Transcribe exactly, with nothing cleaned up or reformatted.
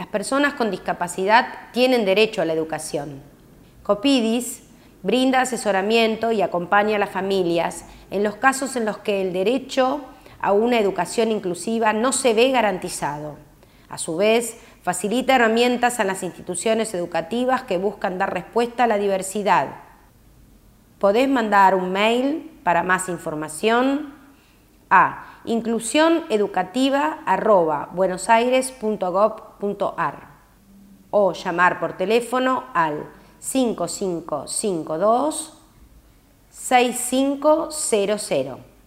personas con discapacidad tienen derecho a la educación. Copidis brinda asesoramiento y acompaña a las familias en los casos en los que el derecho a una educación inclusiva no se ve garantizado. A su vez, facilita herramientas a las instituciones educativas que buscan dar respuesta a la diversidad. Podés mandar un mail para más información a inclusión educativa arroba buenosaires punto gov punto ar o llamar por teléfono al cinco cinco cinco dos seis cinco cero cero.